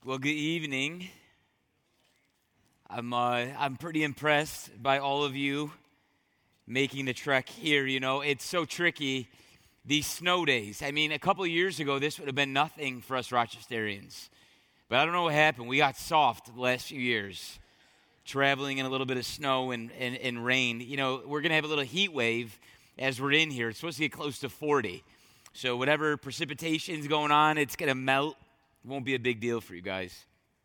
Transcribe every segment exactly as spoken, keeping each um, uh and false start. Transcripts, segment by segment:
Well, good evening. I'm uh, I'm pretty impressed by all of you making the trek here. You know, it's so tricky, these snow days. I mean, a couple of years ago, this would have been nothing for us Rochesterians. But I don't know what happened. We got soft the last few years, traveling in a little bit of snow and, and, and rain. You know, we're going to have a little heat wave as we're in here. It's supposed to get close to forty. So whatever precipitation's going on, it's going to melt. It won't be a big deal for you guys.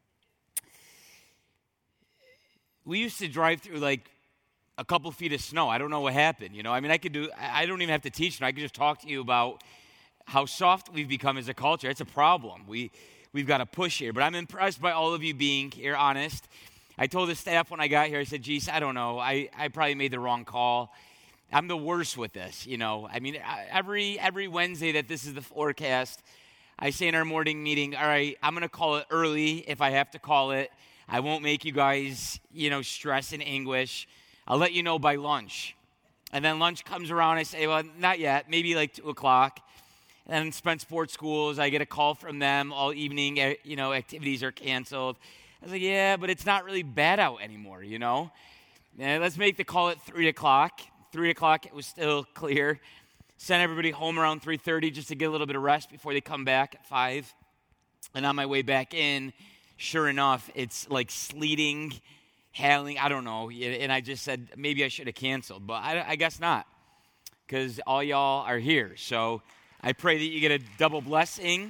We used to drive through like a couple feet of snow. I don't know what happened. You know, I mean, I could do, I don't even have to teach. I could just talk to you about how soft we've become as a culture. It's a problem. We, we've got to push here. But I'm impressed by all of you being here, honest. I told the staff when I got here, I said, geez, I don't know. I, I probably made the wrong call. I'm the worst with this, you know. I mean, every every Wednesday that this is the forecast, I say in our morning meeting, all right, I'm going to call it early if I have to call it. I won't make you guys, you know, stress and anguish. I'll let you know by lunch. And then lunch comes around, I say, well, not yet, maybe like two o'clock. And then Spence Sports Schools, I get a call from them all evening, you know, activities are canceled. I was like, yeah, but it's not really bad out anymore, you know. And let's make the call at three o'clock. three o'clock, it was still clear. Sent everybody home around three thirty just to get a little bit of rest before they come back at five. And on my way back in, sure enough, it's like sleeting, hailing, I don't know. And I just said, maybe I should have canceled. But I, I guess not, because all y'all are here. So I pray that you get a double blessing.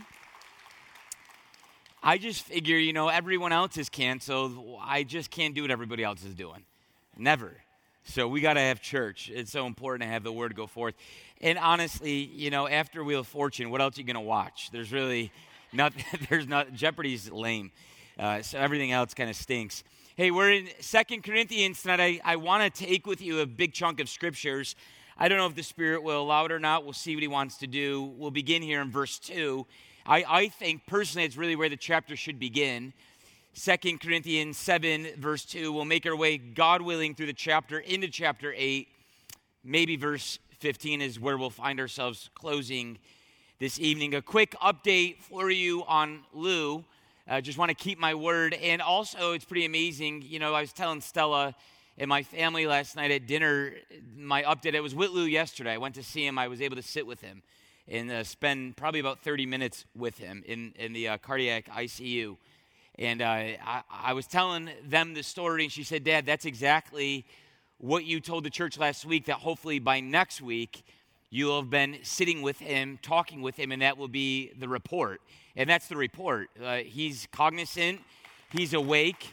I just figure, you know, everyone else is canceled. I just can't do what everybody else is doing. Never. So we got to have church. It's so important to have the word go forth. And honestly, you know, after Wheel of Fortune, what else are you going to watch? There's really nothing. There's not. Jeopardy's lame. Uh, so everything else kind of stinks. Hey, we're in Second Corinthians tonight. I, I want to take with you a big chunk of scriptures. I don't know if the Spirit will allow it or not. We'll see what he wants to do. We'll begin here in verse two. I, I think, personally, it's really where the chapter should begin. Second Corinthians seven, verse two. We'll make our way, God willing, through the chapter into chapter eight. Maybe verse fifteen is where we'll find ourselves closing this evening. A quick update for you on Lou. I uh, just want to keep my word. And also, it's pretty amazing. You know, I was telling Stella and my family last night at dinner, my update, it was with Lou yesterday. I went to see him. I was able to sit with him and uh, spend probably about thirty minutes with him in, in the uh, cardiac I C U. And uh, I, I was telling them the story, and she said, Dad, that's exactly what you told the church last week, that hopefully by next week you'll have been sitting with him, talking with him, and that will be the report. And that's the report. Uh, he's cognizant. He's awake.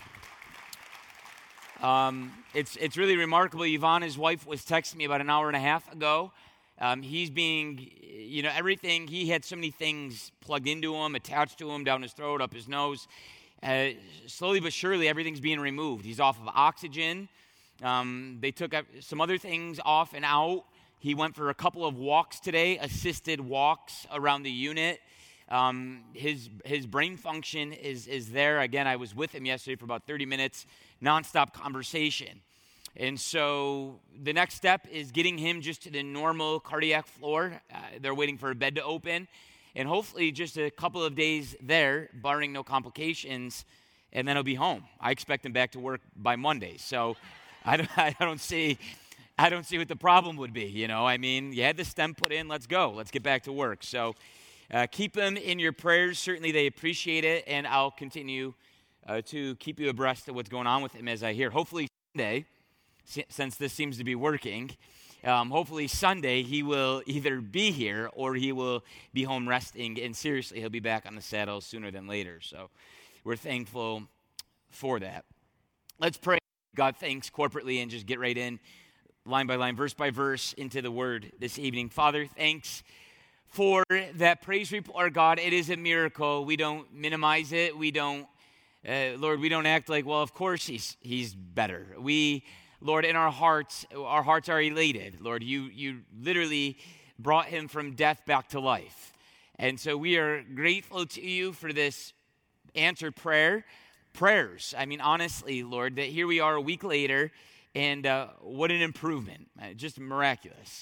Um, it's, it's really remarkable. Yvonne, his wife, was texting me about an hour and a half ago. Um, he's being, you know, everything, he had so many things plugged into him, attached to him, down his throat, up his nose. Uh, slowly but surely, everything's being removed. He's off of oxygen. Um, they took some other things off and out. He went for a couple of walks today, assisted walks around the unit. Um, his his brain function is, is there. Again, I was with him yesterday for about thirty minutes, nonstop conversation. And so the next step is getting him just to the normal cardiac floor. Uh, they're waiting for a bed to open. And hopefully just a couple of days there, barring no complications, and then he'll be home. I expect him back to work by Monday. So I don't, I don't see I don't see what the problem would be, you know. I mean, you had the stem put in, let's go. Let's get back to work. So uh, keep them in your prayers. Certainly they appreciate it, and I'll continue uh, to keep you abreast of what's going on with him as I hear. Hopefully Sunday, since this seems to be working, um, hopefully Sunday he will either be here or he will be home resting, and seriously, he'll be back on the saddle sooner than later. So we're thankful for that. Let's pray. God, thanks corporately, and just get right in, line by line, verse by verse, into the word this evening. Father, thanks for that praise report, God. It is a miracle. We don't minimize it. We don't, uh, Lord, we don't act like, well, of course he's he's better. We Lord, in our hearts, our hearts are elated. Lord, you you literally brought him from death back to life. And so we are grateful to you for this answered prayer, prayers. I mean, honestly, Lord, that here we are a week later, and uh, what an improvement. Uh, just miraculous.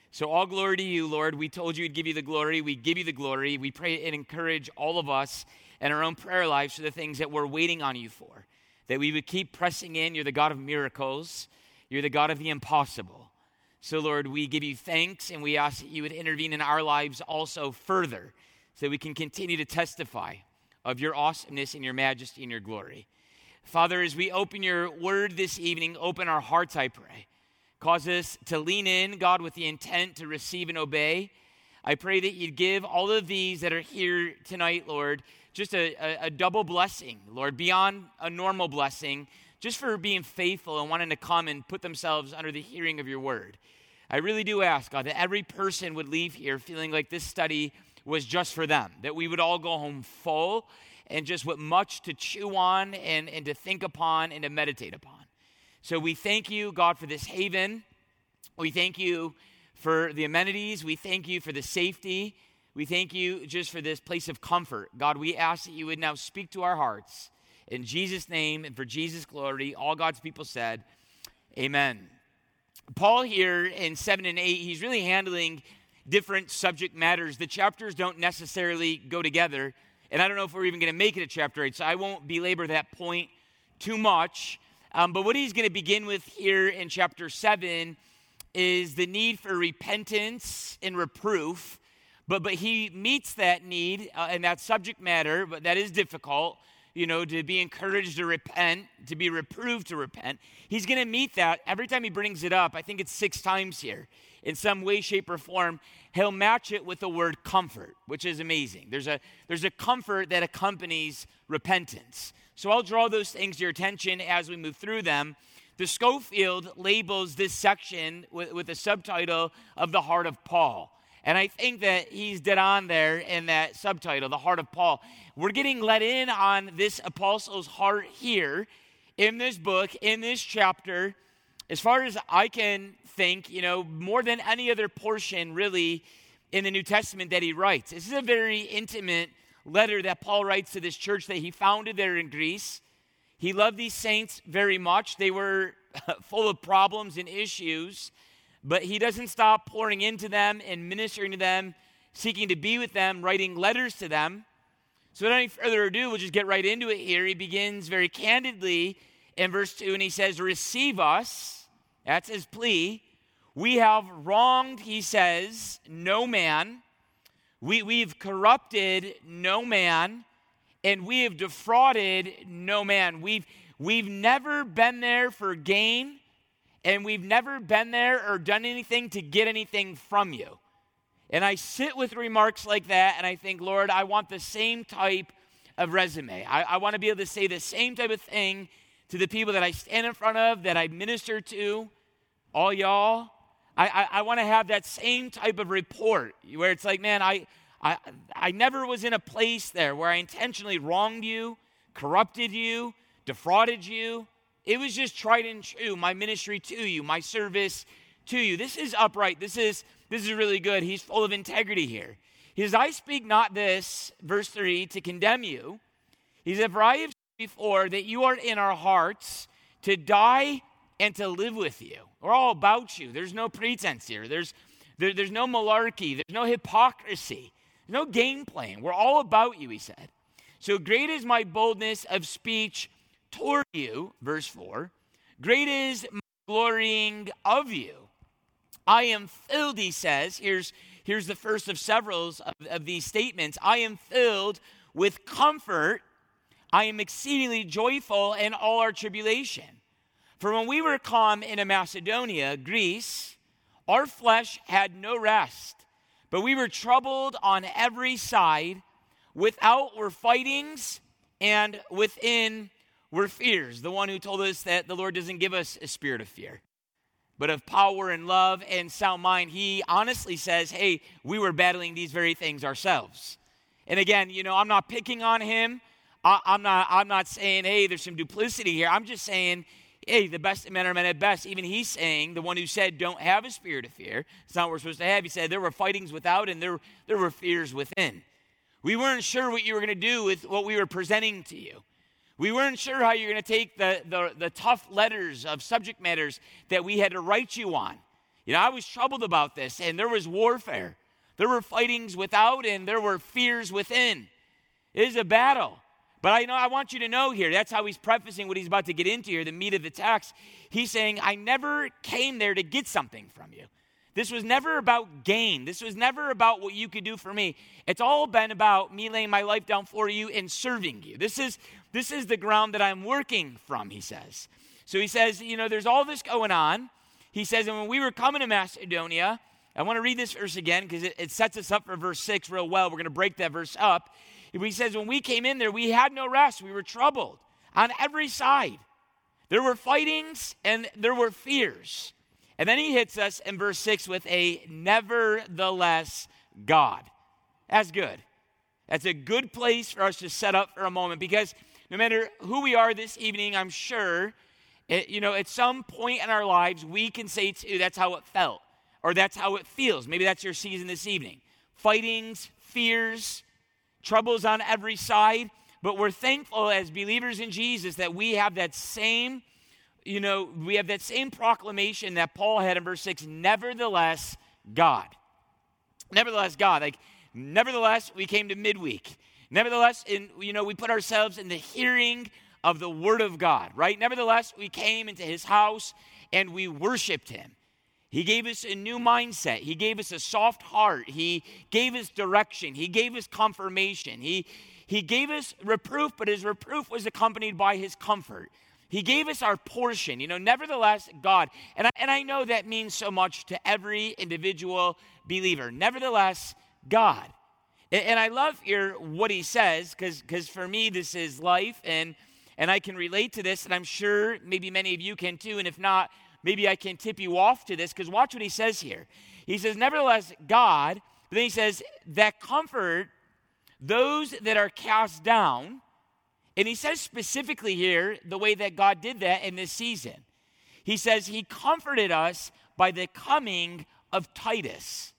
So all glory to you, Lord. We told you we'd give you the glory. We give you the glory. We pray and encourage all of us in our own prayer lives for the things that we're waiting on you for, that we would keep pressing in. You're the God of miracles. You're the God of the impossible. So, Lord, we give you thanks, and we ask that you would intervene in our lives also further so that we can continue to testify of your awesomeness and your majesty and your glory. Father, as we open your word this evening, open our hearts, I pray. Cause us to lean in, God, with the intent to receive and obey. I pray that you'd give all of these that are here tonight, Lord, just a, a, a double blessing, Lord, beyond a normal blessing, just for being faithful and wanting to come and put themselves under the hearing of your word. I really do ask, God, that every person would leave here feeling like this study was just for them, that we would all go home full and just with much to chew on and, and to think upon and to meditate upon. So we thank you, God, for this haven. We thank you for the amenities. We thank you for the safety. We thank you just for this place of comfort. God, we ask that you would now speak to our hearts. In Jesus' name and for Jesus' glory, all God's people said, amen. Paul here in seven and eight, he's really handling different subject matters. The chapters don't necessarily go together, and I don't know if we're even going to make it a chapter eight, so I won't belabor that point too much. Um, but what he's going to begin with here in chapter seven is the need for repentance and reproof. But but he meets that need uh, and that subject matter, but that is difficult, you know, to be encouraged to repent, to be reproved to repent. He's going to meet that every time he brings it up. I think it's six times here. In some way, shape, or form, he'll match it with the word comfort, which is amazing. There's a, there's a comfort that accompanies repentance. So I'll draw those things to your attention as we move through them. The Scofield labels this section with, with the subtitle of the heart of Paul. And I think that he's dead on there in that subtitle, the heart of Paul. We're getting let in on this apostle's heart here in this book, in this chapter. As far as I can think, you know, more than any other portion really in the New Testament that he writes. This is a very intimate letter that Paul writes to this church that he founded there in Greece. He loved these saints very much. They were full of problems and issues, but he doesn't stop pouring into them and ministering to them, seeking to be with them, writing letters to them. So without any further ado, we'll just get right into it here. He begins very candidly in verse two, and he says, receive us. That's his plea. We have wronged, he says, no man. We, we've corrupted no man, and we have defrauded no man. We've, we've never been there for gain, and we've never been there or done anything to get anything from you. And I sit with remarks like that, and I think, Lord, I want the same type of resume. I, I want to be able to say the same type of thing to the people that I stand in front of, that I minister to, all y'all. I, I, I want to have that same type of report where it's like, man, I, I, I never was in a place there where I intentionally wronged you, corrupted you, defrauded you. It was just tried and true, my ministry to you, my service to you. This is upright. This is, this is really good. He's full of integrity here. He says, I speak not this, verse three, to condemn you. He said, for I have said before that you are in our hearts to die and to live with you. We're all about you. There's no pretense here. There's, there, there's no malarkey. There's no hypocrisy. There's no game playing. We're all about you, he said. So great is my boldness of speech toward you, verse four. Great is my glorying of you. I am filled, he says. Here's, here's the first of several of, of these statements. I am filled with comfort. I am exceedingly joyful in all our tribulation. For when we were come into Macedonia, Greece, our flesh had no rest, but we were troubled on every side. Without were fightings, and within were fears. The one who told us that the Lord doesn't give us a spirit of fear, but of power and love and sound mind. He honestly says, hey, we were battling these very things ourselves. And again, you know, I'm not picking on him. I, I'm not, I'm not saying, hey, there's some duplicity here. I'm just saying, hey, the best of men are men at best. Even he's saying, the one who said, don't have a spirit of fear. It's not what we're supposed to have. He said, there were fightings without and there, there were fears within. We weren't sure what you were going to do with what we were presenting to you. We weren't sure how you were going to take the, the, the tough letters of subject matters that we had to write you on. You know, I was troubled about this, and there was warfare. There were fightings without, and there were fears within. It is a battle. But I know I want you to know here, that's how he's prefacing what he's about to get into here, the meat of the text. He's saying, I never came there to get something from you. This was never about gain. This was never about what you could do for me. It's all been about me laying my life down for you and serving you. This is, this is the ground that I'm working from, he says. So he says, you know, there's all this going on. He says, and when we were coming to Macedonia, I want to read this verse again because it, it sets us up for verse six real well. We're going to break that verse up. He says, when we came in there, we had no rest. We were troubled on every side. There were fightings and there were fears. And then he hits us in verse six with a nevertheless God. That's good. That's a good place for us to set up for a moment because no matter who we are this evening, I'm sure, it, you know, at some point in our lives, we can say too, that's how it felt or that's how it feels. Maybe that's your season this evening. Fightings, fears, troubles on every side. But we're thankful as believers in Jesus that we have that same You know, we have that same proclamation that Paul had in verse six, nevertheless, God. Nevertheless, God. Like, nevertheless, we came to midweek. Nevertheless, in, you know, we put ourselves in the hearing of the word of God, right? Nevertheless, we came into his house and we worshiped him. He gave us a new mindset. He gave us a soft heart. He gave us direction. He gave us confirmation. He, he gave us reproof, but his reproof was accompanied by his comfort. He gave us our portion, you know, nevertheless, God. And I, and I know that means so much to every individual believer. Nevertheless, God. And, and I love here what he says, because because for me, this is life, and, and I can relate to this, and I'm sure maybe many of you can too, and if not, maybe I can tip you off to this, because watch what he says here. He says, nevertheless, God, but then he says, that comfort those that are cast down. And he says specifically here the way that God did that in this season. He says he comforted us by the coming of Titus.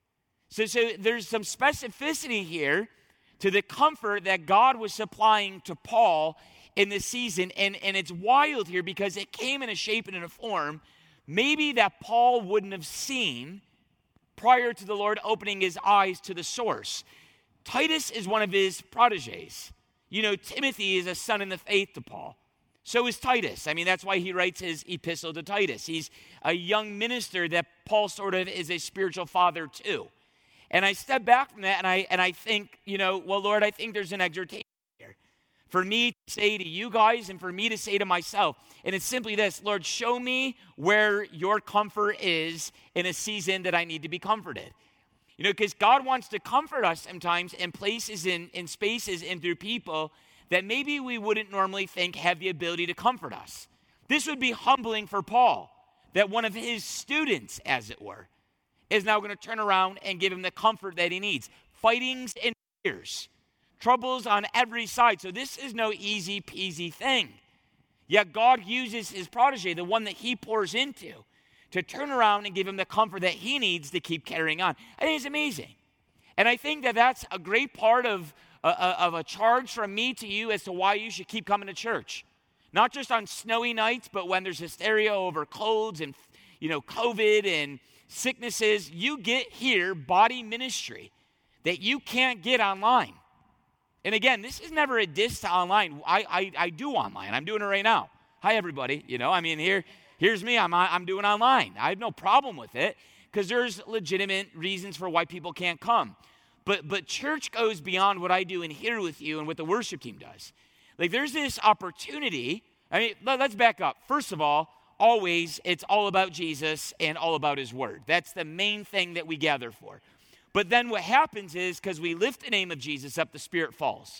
So, so there's some specificity here to the comfort that God was supplying to Paul in this season. And, and it's wild here because it came in a shape and in a form maybe that Paul wouldn't have seen prior to the Lord opening his eyes to the source. Titus is one of his proteges. You know, Timothy is a son in the faith to Paul. So is Titus. I mean, that's why he writes his epistle to Titus. He's a young minister that Paul sort of is a spiritual father to. And I step back from that and I and I think, you know, well, Lord, I think there's an exhortation here for me to say to you guys and for me to say to myself. And it's simply this, Lord, show me where your comfort is in a season that I need to be comforted. You know, because God wants to comfort us sometimes in places, in, in spaces, and through people that maybe we wouldn't normally think have the ability to comfort us. This would be humbling for Paul, that one of his students, as it were, is now going to turn around and give him the comfort that he needs. Fightings and fears, troubles on every side. So this is no easy peasy thing. Yet God uses his protege, the one that he pours into, to turn around and give him the comfort that he needs to keep carrying on. I think it's amazing. And I think that that's a great part of, uh, of a charge from me to you as to why you should keep coming to church. Not just on snowy nights, but when there's hysteria over colds and, you know, COVID and sicknesses, you get here body ministry that you can't get online. And again, this is never a diss to online. I, I, I do online. I'm doing it right now. Hi, everybody. You know, I mean, here... Here's me, I'm, I'm doing online. I have no problem with it because there's legitimate reasons for why people can't come. But but church goes beyond what I do in here with you and what the worship team does. Like there's this opportunity. I mean, let, let's back up. First of all, always it's all about Jesus and all about his word. That's the main thing that we gather for. But then what happens is because we lift the name of Jesus up, the Spirit falls.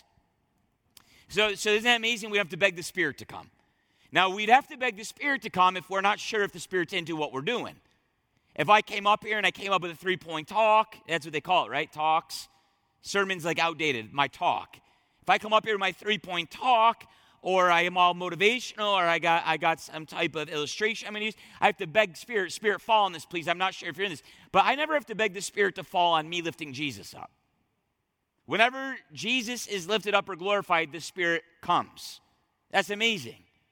So, so isn't that amazing? We have to beg the Spirit to come. Now, we'd have to beg the Spirit to come if we're not sure if the Spirit's into what we're doing. If I came up here and I came up with a three-point talk, that's what they call it, right? Talks. Sermon's like outdated, my talk. If I come up here with my three-point talk, or I am all motivational, or I got I got some type of illustration I'm going to use, I have to beg Spirit, Spirit, fall on this, please. I'm not sure if you're in this. But I never have to beg the Spirit to fall on me lifting Jesus up. Whenever Jesus is lifted up or glorified, the Spirit comes. That's amazing.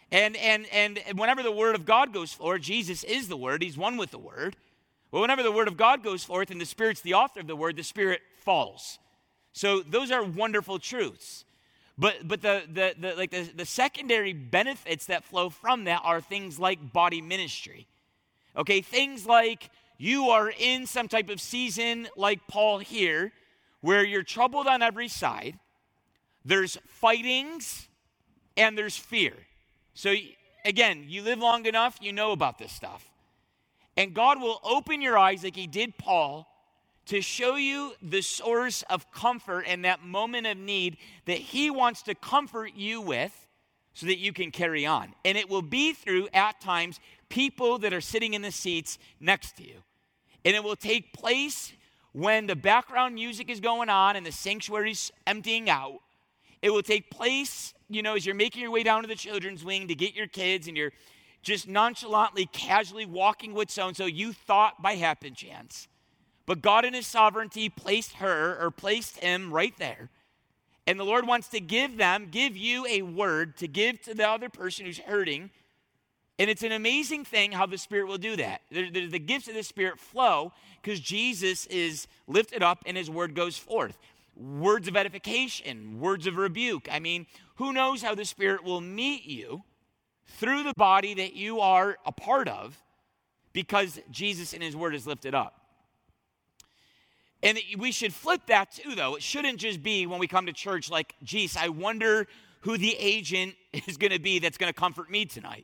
And, and, and whenever the word of God goes forth, Jesus is the word. He's one with the word. Well, whenever the word of God goes forth and the Spirit's the author of the word, the Spirit falls. So those are wonderful truths. But but the the, the like the, the secondary benefits that flow from that are things like body ministry. Okay, things like you are in some type of season like Paul here, where you're troubled on every side. There's fightings and there's fear. So again, you live long enough, you know about this stuff. And God will open your eyes like he did Paul to show you the source of comfort in that moment of need that he wants to comfort you with so that you can carry on. And it will be through, at times, people that are sitting in the seats next to you. And it will take place when the background music is going on and the sanctuary's emptying out. It will take place, you know, as you're making your way down to the children's wing to get your kids and you're just nonchalantly, casually walking with so-and-so you thought by happen chance. But God in his sovereignty placed her or placed him right there. And the Lord wants to give them, give you a word to give to the other person who's hurting. And it's an amazing thing how the Spirit will do that. The, the, the gifts of the Spirit flow because Jesus is lifted up and his word goes forth. Words of edification, words of rebuke. I mean, who knows how the Spirit will meet you through the body that you are a part of because Jesus and his word is lifted up. And we should flip that too, though. It shouldn't just be when we come to church like, geez, I wonder who the agent is going to be that's going to comfort me tonight.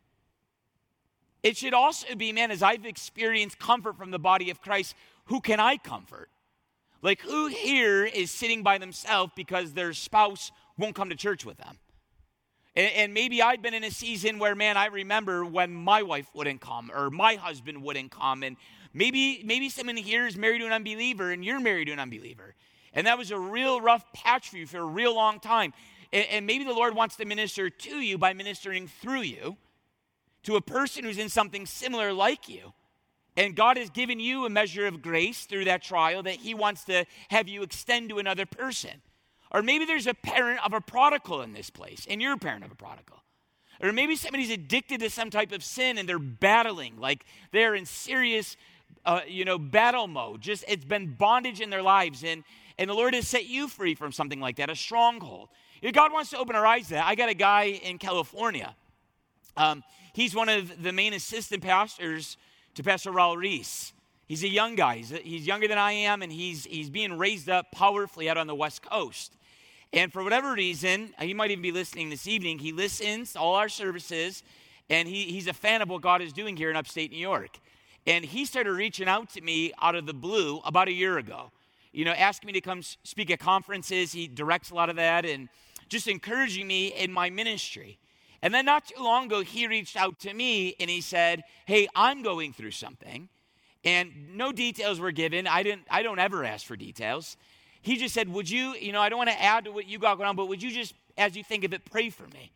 It should also be, man, as I've experienced comfort from the body of Christ, who can I comfort? Like, who here is sitting by themselves because their spouse won't come to church with them? And, and maybe I've been in a season where, man, I remember when my wife wouldn't come or my husband wouldn't come. And maybe, maybe someone here is married to an unbeliever and you're married to an unbeliever. And that was a real rough patch for you for a real long time. And, and maybe the Lord wants to minister to you by ministering through you to a person who's in something similar like you. And God has given you a measure of grace through that trial that he wants to have you extend to another person. Or maybe there's a parent of a prodigal in this place, and you're a parent of a prodigal. Or maybe somebody's addicted to some type of sin and they're battling, like they're in serious, uh, you know, battle mode. Just it's been bondage in their lives, and, and the Lord has set you free from something like that, a stronghold. You know, God wants to open our eyes to that. I got a guy in California. Um, he's one of the main assistant pastors to Pastor Raul Reese. He's a young guy. He's, he's younger than I am, and he's he's being raised up powerfully out on the West Coast. And for whatever reason, he might even be listening this evening, he listens to all our services, and he, he's a fan of what God is doing here in upstate New York. And he started reaching out to me out of the blue about a year ago, you know, asking me to come speak at conferences. He directs a lot of that and just encouraging me in my ministry. And then not too long ago, he reached out to me and he said, hey, I'm going through something. And no details were given. I didn't, I don't ever ask for details. He just said, would you, you know, I don't want to add to what you got going on, but would you just, as you think of it, pray for me?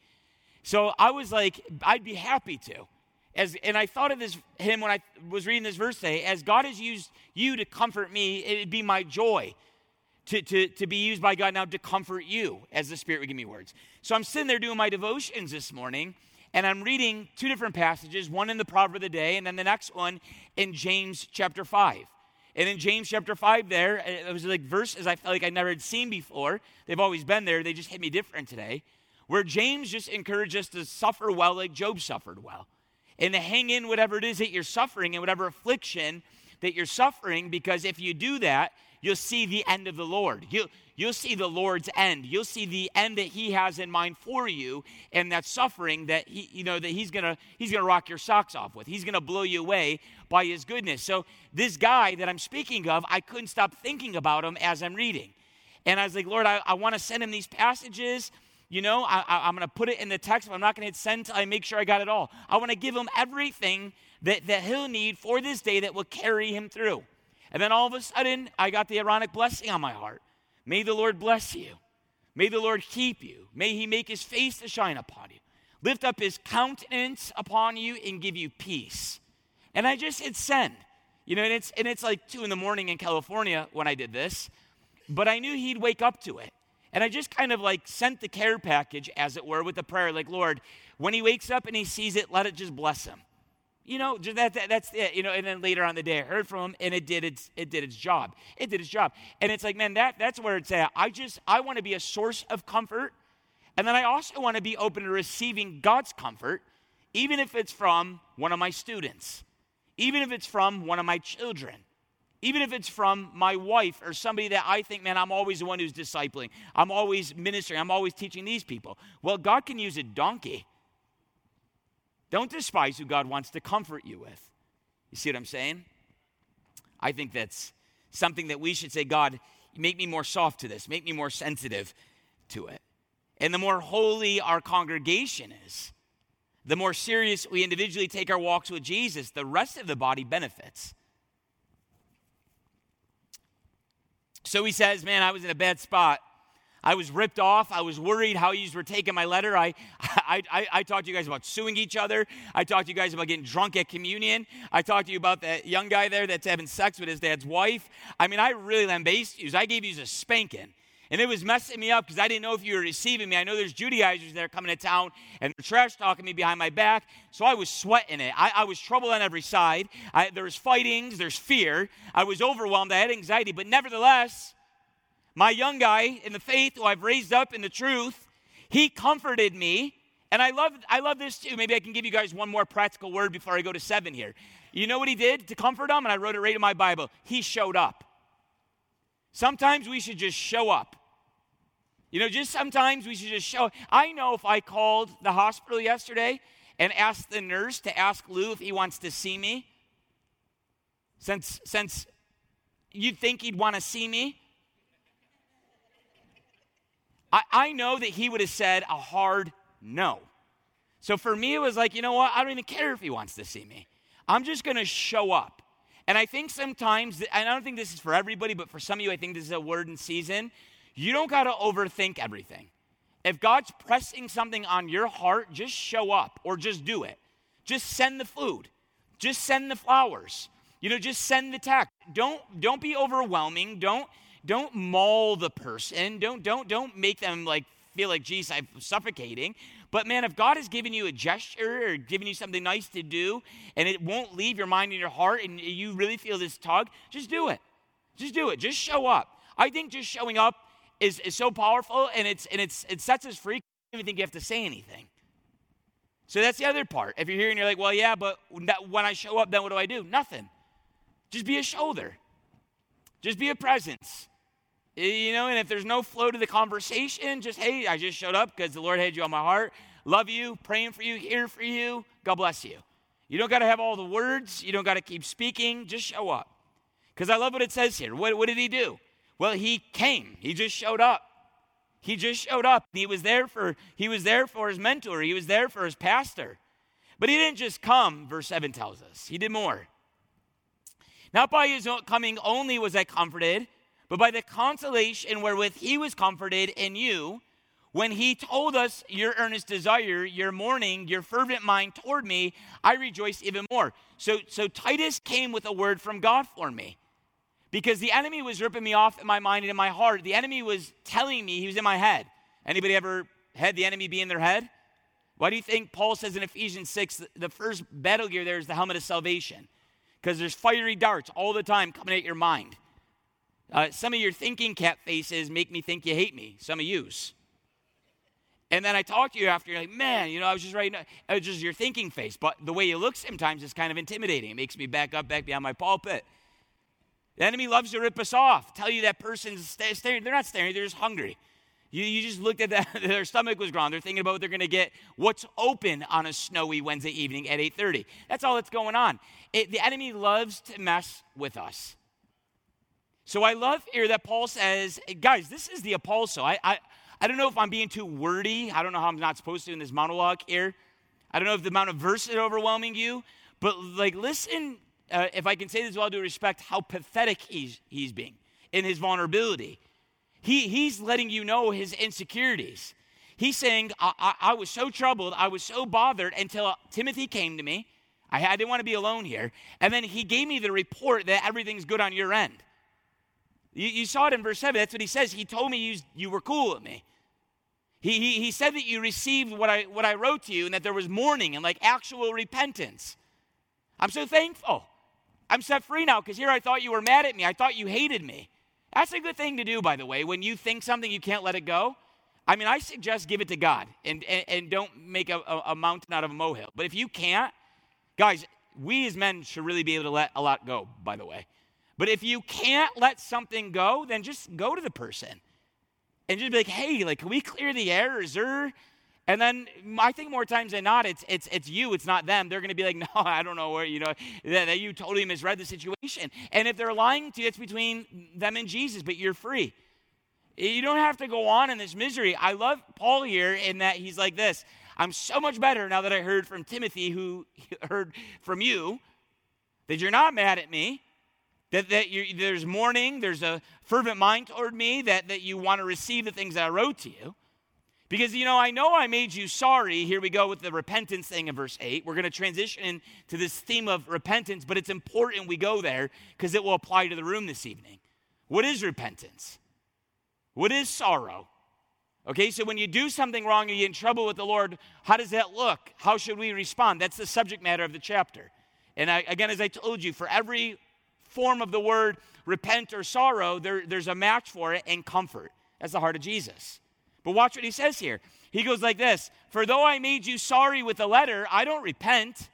So I was like, I'd be happy to. As, and I thought of this, him when I was reading this verse today, as God has used you to comfort me, it would be my joy to, to, to be used by God now to comfort you as the Spirit would give me words. So I'm sitting there doing my devotions this morning, and I'm reading two different passages, one in the Proverb of the Day, and then the next one in James chapter five. And in James chapter five there, it was like verses I felt like I never had seen before. They've always been there. They just hit me different today. Where James just encouraged us to suffer well like Job suffered well. And to hang in whatever it is that you're suffering and whatever affliction that you're suffering, because if you do that, you'll see the end of the Lord. You'll, you'll see the Lord's end. You'll see the end that he has in mind for you, and that suffering that he, you know, that he's gonna he's gonna rock your socks off with. He's gonna blow you away by his goodness. So this guy that I'm speaking of, I couldn't stop thinking about him as I'm reading. And I was like, Lord, I, I want to send him these passages. You know, I, I, I'm going to put it in the text, but I'm not going to hit send until I make sure I got it all. I want to give him everything that, that he'll need for this day that will carry him through. And then all of a sudden, I got the ironic blessing on my heart. May the Lord bless you. May the Lord keep you. May he make his face to shine upon you. Lift up his countenance upon you and give you peace. And I just hit send. You know, and it's, and it's like two in the morning in California when I did this. But I knew he'd wake up to it. And I just kind of like sent the care package, as it were, with the prayer, like, Lord, when he wakes up and he sees it, let it just bless him. You know, just that, that that's it. You know, and then later on in the day, I heard from him, and it did its it did its job. It did its job. And it's like, man, that that's where it's at. I just I want to be a source of comfort, and then I also want to be open to receiving God's comfort, even if it's from one of my students, even if it's from one of my children, even if it's from my wife or somebody that I think, man, I'm always the one who's discipling. I'm always ministering. I'm always teaching these people. Well, God can use a donkey. Don't despise who God wants to comfort you with. You see what I'm saying? I think that's something that we should say, God, make me more soft to this. Make me more sensitive to it. And the more holy our congregation is, the more serious we individually take our walks with Jesus, the rest of the body benefits. So he says, man, I was in a bad spot. I was ripped off. I was worried how you were taking my letter. I, I, I, I talked to you guys about suing each other. I talked to you guys about getting drunk at communion. I talked to you about that young guy there that's having sex with his dad's wife. I mean, I really lambasted you. I gave you a spanking. And it was messing me up because I didn't know if you were receiving me. I know there's Judaizers that are coming to town and they're trash talking me behind my back. So I was sweating it. I, I was troubled on every side. I, there was fightings. There's fear. I was overwhelmed. I had anxiety. But nevertheless, my young guy in the faith who I've raised up in the truth, he comforted me. And I love I love this too. Maybe I can give you guys one more practical word before I go to seven here. You know what he did to comfort him? And I wrote it right in my Bible. He showed up. Sometimes we should just show up. You know, just sometimes we should just show. I know if I called the hospital yesterday and asked the nurse to ask Lou if he wants to see me, since, since you'd think he'd want to see me, I, I know that he would have said a hard no. So for me, it was like, you know what? I don't even care if he wants to see me. I'm just going to show up. And I think sometimes, and I don't think this is for everybody, but for some of you, I think this is a word in season. You don't got to overthink everything. If God's pressing something on your heart, just show up or just do it. Just send the food. Just send the flowers. You know, just send the text. Don't don't be overwhelming. Don't don't maul the person. Don't don't don't make them like feel like, geez, I'm suffocating. But man, if God has given you a gesture or given you something nice to do, and it won't leave your mind and your heart, and you really feel this tug, just do it. Just do it. Just show up. I think just showing up Is, is so powerful, and it's and it's it sets us free. I don't even think you have to say anything. So that's the other part. If you're here and you're like, well, yeah, but when I show up, then what do I do? Nothing. Just be a shoulder. Just be a presence. You know, and if there's no flow to the conversation, just, hey, I just showed up because the Lord had you on my heart. Love you, praying for you, here for you. God bless you. You don't got to have all the words. You don't got to keep speaking. Just show up. Because I love what it says here. What, what did he do? Well, he came. He just showed up. He just showed up. He was there for he was there for his mentor. He was there for his pastor. But he didn't just come, verse seven tells us. He did more. Not by his own coming only was I comforted, but by the consolation wherewith he was comforted in you, when he told us your earnest desire, your mourning, your fervent mind toward me, I rejoiced even more. So, so Titus came with a word from God for me. Because the enemy was ripping me off in my mind and in my heart. The enemy was telling me he was in my head. Anybody ever had the enemy be in their head? Why do you think Paul says in Ephesians six, the first battle gear there is the helmet of salvation? Because there's fiery darts all the time coming at your mind. Uh, some of your thinking cap faces make me think you hate me. Some of yous. And then I talk to you after, you're like, man, you know, I was just writing, it was just your thinking face. But the way you look sometimes is kind of intimidating. It makes me back up, back behind my pulpit. The enemy loves to rip us off. Tell you that person's staring. They're not staring. They're just hungry. You, you just looked at that. Their stomach was growling. They're thinking about what they're going to get. What's open on a snowy Wednesday evening at eight thirty. That's all that's going on. It, the enemy loves to mess with us. So I love here that Paul says, guys, this is the apostle. I, I, I don't know if I'm being too wordy. I don't know how I'm not supposed to in this monologue here. I don't know if the amount of verse is overwhelming you. But like, listen. Uh, if I can say this with all due respect, how pathetic he's, he's being in his vulnerability. He, he's letting you know his insecurities. He's saying, I, I, I was so troubled, I was so bothered until Timothy came to me. I, I didn't want to be alone here. And then he gave me the report that everything's good on your end. You, you saw it in verse seven. That's what he says. He told me you, you were cool with me. He, he, he said that you received what I, what I wrote to you and that there was mourning and like actual repentance. I'm so thankful. I'm set free now because here I thought you were mad at me. I thought you hated me. That's a good thing to do, by the way. When you think something, you can't let it go. I mean, I suggest give it to God and, and, and don't make a, a, a mountain out of a molehill. But if you can't, guys, we as men should really be able to let a lot go, by the way. But if you can't let something go, then just go to the person and just be like, hey, like, can we clear the air? Is there... And then I think more times than not, it's it's it's you, it's not them. They're going to be like, no, I don't know where, you know, that, that you totally misread the situation. And if they're lying to you, it's between them and Jesus, but you're free. You don't have to go on in this misery. I love Paul here in that he's like this. I'm so much better now that I heard from Timothy, who heard from you, that you're not mad at me, that, that you're, there's mourning, there's a fervent mind toward me, that, that you want to receive the things that I wrote to you. Because, you know, I know I made you sorry. Here we go with the repentance thing in verse eight. We're going to transition into this theme of repentance, but it's important we go there because it will apply to the room this evening. What is repentance? What is sorrow? Okay, so when you do something wrong and you get in trouble with the Lord, how does that look? How should we respond? That's the subject matter of the chapter. And I, again, as I told you, for every form of the word repent or sorrow, there, there's a match for it and comfort. That's the heart of Jesus. But watch what he says here. He goes like this, for though I made you sorry with the letter, I don't repent.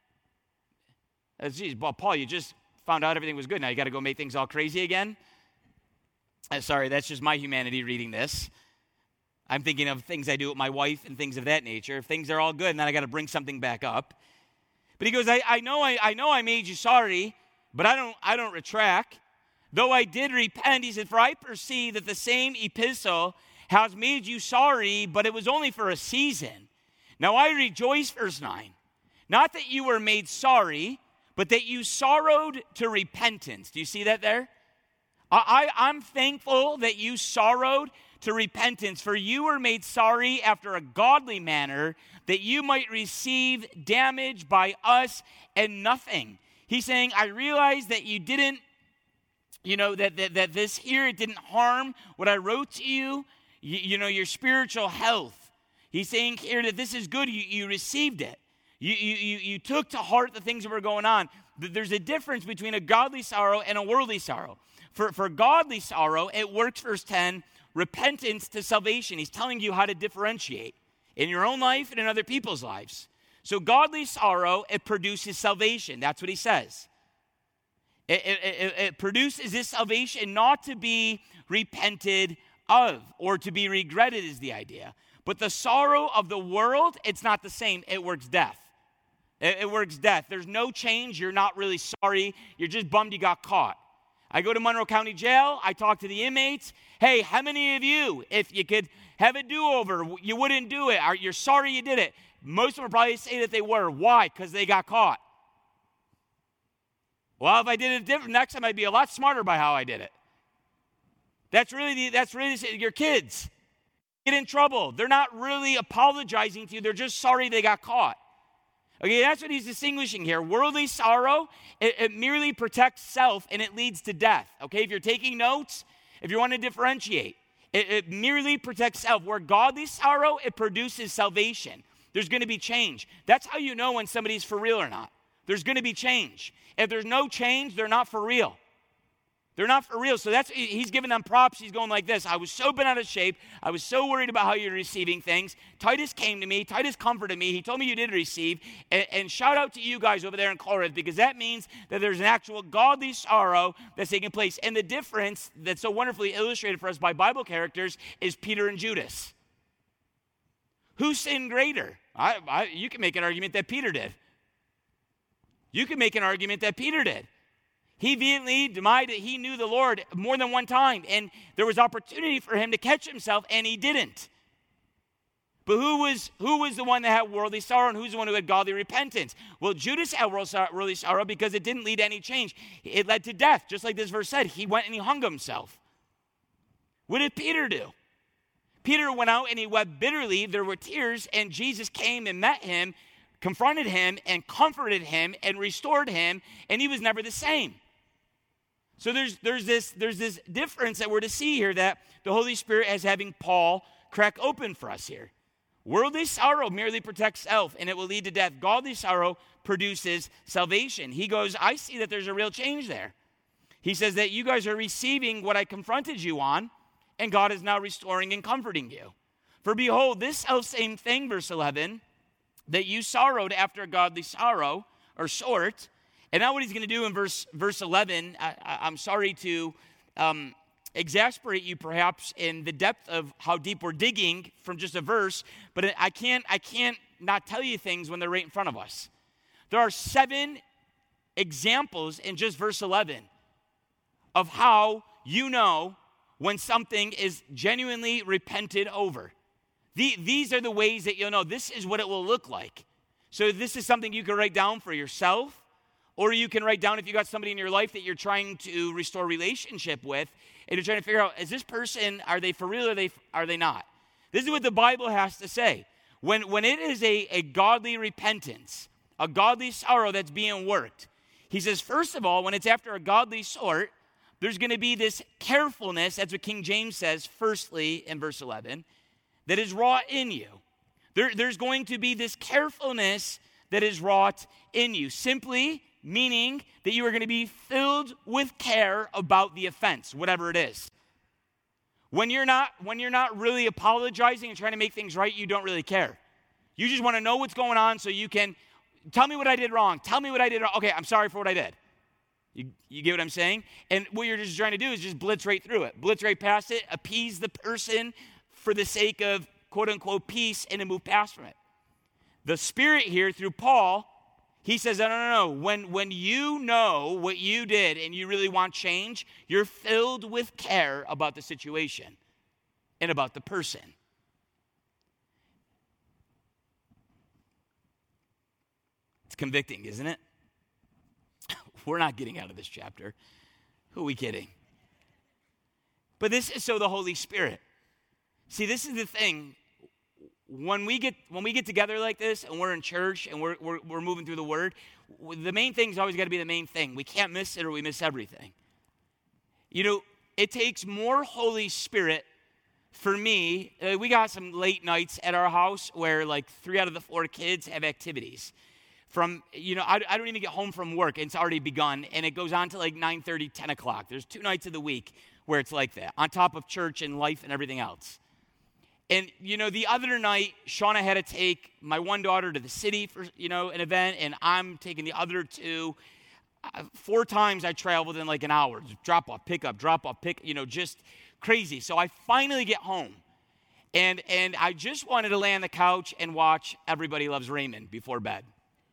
Uh, geez, well, Paul, you just found out everything was good. Now you got to go make things all crazy again? Uh, sorry, that's just my humanity reading this. I'm thinking of things I do with my wife and things of that nature. If things are all good, and then I got to bring something back up. But he goes, I, I know I, I know I made you sorry, but I don't I don't retract. Though I did repent, he said, for I perceive that the same epistle has made you sorry, but it was only for a season. Now I rejoice, verse nine, not that you were made sorry, but that you sorrowed to repentance. Do you see that there? I, I, I'm thankful that you sorrowed to repentance, for you were made sorry after a godly manner, that you might receive damage by us and nothing. He's saying, I realize that you didn't, you know, that, that, that this here, it didn't harm what I wrote to you, you, you know, your spiritual health. He's saying here that this is good, you, you received it. You, you, you took to heart the things that were going on. There's a difference between a godly sorrow and a worldly sorrow. For, for godly sorrow, it works, verse ten, repentance to salvation. He's telling you how to differentiate in your own life and in other people's lives. So godly sorrow, it produces salvation. That's what he says. It, it, it, it produces this salvation not to be repented of or to be regretted is the idea. But the sorrow of the world, it's not the same. It works death. It, it works death. There's no change. You're not really sorry. You're just bummed you got caught. I go to Monroe County Jail. I talk to the inmates. Hey, how many of you, if you could have a do-over, you wouldn't do it? Are you're sorry you did it? Most of them would probably say that they were. Why? Because they got caught. Well, if I did it different, next time I'd be a lot smarter by how I did it. That's really the, that's really the, your kids get in trouble. They're not really apologizing to you. They're just sorry they got caught. Okay, that's what he's distinguishing here. Worldly sorrow, it, it merely protects self and it leads to death. Okay, if you're taking notes, if you want to differentiate, it, it merely protects self. Where godly sorrow, it produces salvation. There's going to be change. That's how you know when somebody's for real or not. There's going to be change. If there's no change, they're not for real. They're not for real. So that's he's giving them props. He's going like this. I was so bent out of shape. I was so worried about how you're receiving things. Titus came to me. Titus comforted me. He told me you did receive. And, and shout out to you guys over there in Corinth, because that means that there's an actual godly sorrow that's taking place. And the difference that's so wonderfully illustrated for us by Bible characters is Peter and Judas. Who sinned greater? I, I, you can make an argument that Peter did. You can make an argument that Peter did. He vehemently denied that he knew the Lord more than one time, and there was opportunity for him to catch himself, and he didn't. But who was who was the one that had worldly sorrow, and who's the one who had godly repentance? Well, Judas had worldly sorrow because it didn't lead to any change. It led to death, just like this verse said. He went and he hung himself. What did Peter do? Peter went out and he wept bitterly. There were tears, and Jesus came and met him, confronted him, and comforted him, and restored him, and he was never the same. So there's there's this there's this difference that we're to see here, that the Holy Spirit is having Paul crack open for us here. Worldly sorrow merely protects self, and it will lead to death. Godly sorrow produces salvation. He goes, I see that there's a real change there. He says that you guys are receiving what I confronted you on, and God is now restoring and comforting you. For behold, this self-same thing, verse eleven, that you sorrowed after a godly sorrow, or sort. And now what he's going to do in verse verse eleven, I, I, I'm sorry to um, exasperate you perhaps in the depth of how deep we're digging from just a verse, but I can't I can't not tell you things when they're right in front of us. There are seven examples in just verse eleven of how you know when something is genuinely repented over. The, these are the ways that you'll know this is what it will look like. So this is something you can write down for yourself, or you can write down if you got somebody in your life that you're trying to restore relationship with, and you're trying to figure out, is this person, are they for real or are they, are they not? This is what the Bible has to say. When, when it is a, a godly repentance, a godly sorrow that's being worked, he says, first of all, when it's after a godly sort, there's going to be this carefulness, that's what King James says, firstly in verse eleven, that is wrought in you. There, there's going to be this carefulness that is wrought in you, simply meaning that you are going to be filled with care about the offense, whatever it is. When you're not, when you're not really apologizing and trying to make things right, you don't really care. You just want to know what's going on so you can, tell me what I did wrong. Tell me what I did wrong. Okay, I'm sorry for what I did. You, you get what I'm saying? And what you're just trying to do is just blitz right through it. Blitz right past it, appease the person for the sake of quote-unquote peace, and to move past from it. The Spirit here, through Paul, he says, no, no, no, no. When, when you know what you did and you really want change, you're filled with care about the situation and about the person. It's convicting, isn't it? We're not getting out of this chapter. Who are we kidding? But this is so the Holy Spirit. See, this is the thing. When we get when we get together like this and we're in church and we're we're, we're moving through the Word, the main thing's always got to be the main thing. We can't miss it or we miss everything. You know, it takes more Holy Spirit for me. Uh, we got some late nights at our house where like three out of the four kids have activities. From, you know, I, I don't even get home from work, and it's already begun, and it goes on to like nine thirty, ten o'clock. There's two nights of the week where it's like that, on top of church and life and everything else. And, you know, the other night, Shauna had to take my one daughter to the city for, you know, an event, and I'm taking the other two. Uh, four times I traveled in like an hour. Drop off, pick up, drop off, pick, you know, just crazy. So I finally get home, and and I just wanted to lay on the couch and watch Everybody Loves Raymond before bed.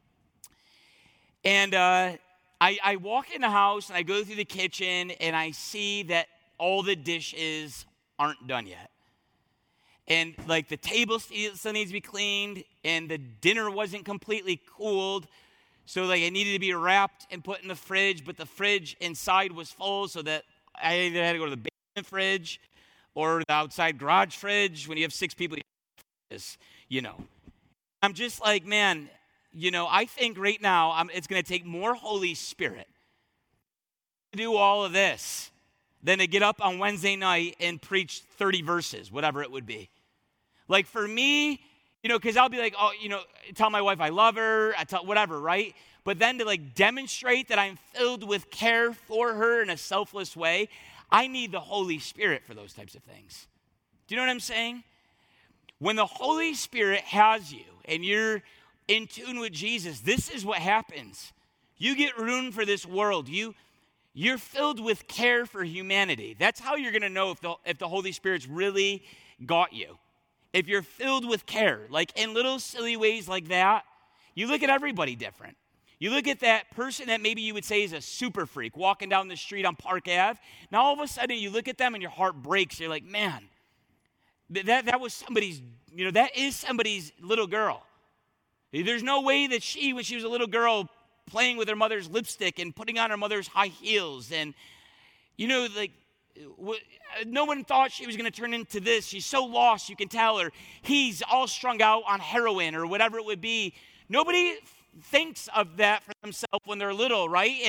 And uh, I, I walk in the house, and I go through the kitchen, and I see that all the dishes aren't done yet. And, like, the table still needs to be cleaned, and the dinner wasn't completely cooled. So, like, it needed to be wrapped and put in the fridge, but the fridge inside was full, so that I either had to go to the basement fridge or the outside garage fridge. When you have six people, you know. I'm just like, man, you know, I think right now I'm, it's going to take more Holy Spirit to do all of this than to get up on Wednesday night and preach thirty verses, whatever it would be. Like for me, you know, because I'll be like, oh, you know, tell my wife I love her, I tell whatever, right? But then to like demonstrate that I'm filled with care for her in a selfless way, I need the Holy Spirit for those types of things. Do you know what I'm saying? When the Holy Spirit has you and you're in tune with Jesus, this is what happens. You get room for this world. You, you're filled with care for humanity. That's how you're going to know if the, if the Holy Spirit's really got you. If you're filled with care, like in little silly ways like that, you look at everybody different. You look at that person that maybe you would say is a super freak walking down the street on Park Avenue. Now all of a sudden you look at them and your heart breaks. You're like, man, that, that was somebody's, you know, that is somebody's little girl. There's no way that she, when she was a little girl, playing with her mother's lipstick and putting on her mother's high heels, and, you know, like, no one thought she was going to turn into this. She's so lost, you can tell her. He's all strung out on heroin or whatever it would be. Nobody thinks of that for themselves when they're little, right? And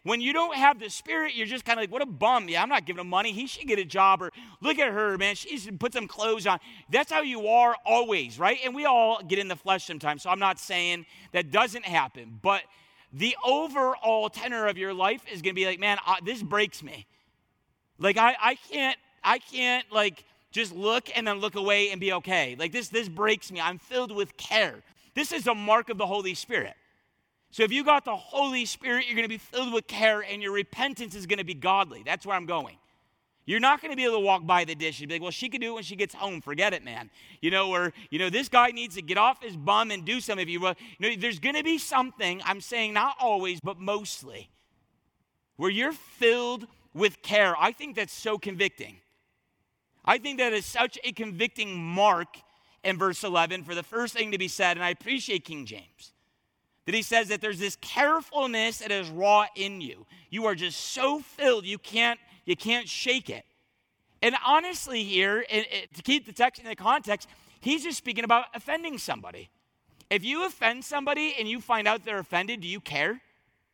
When you don't have the Spirit, you're just kind of like, what a bum. Yeah, I'm not giving him money. He should get a job. Or look at her, man. She should put some clothes on. That's how you are always, right? And we all get in the flesh sometimes. So I'm not saying that doesn't happen. But the overall tenor of your life is going to be like, man, I, this breaks me. Like, I, I can't, I can't, like, just look and then look away and be okay. Like, this, this breaks me. I'm filled with care. This is a mark of the Holy Spirit. So if you got the Holy Spirit, you're going to be filled with care, and your repentance is going to be godly. That's where I'm going. You're not going to be able to walk by the dish and be like, well, she can do it when she gets home. Forget it, man. You know, or, you know, this guy needs to get off his bum and do something. If you, you know, there's going to be something, I'm saying not always, but mostly, where you're filled with care. I think that's so convicting. I think that is such a convicting mark in verse eleven for the first thing to be said, and I appreciate King James, that he says that there's this carefulness that is raw in you. You are just so filled, you can't, you can't shake it. And honestly here, and, and to keep the text in the context, he's just speaking about offending somebody. If you offend somebody and you find out they're offended, do you care?